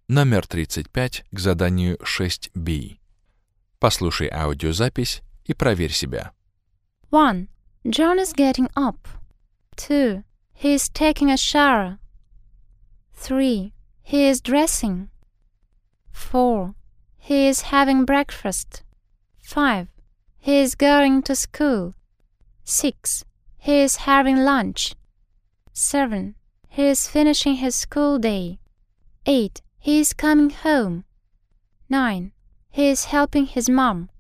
Номер 35 к заданию 6b. Послушай аудиозапись и проверь себя. 1. John is getting up. 2. He is taking a shower. 3. He is dressing. 4. He is having breakfast. 5. He is going to school. 6. He is having lunch. 7. He is finishing his school day. 8. He is coming home. 9. He is helping his mom.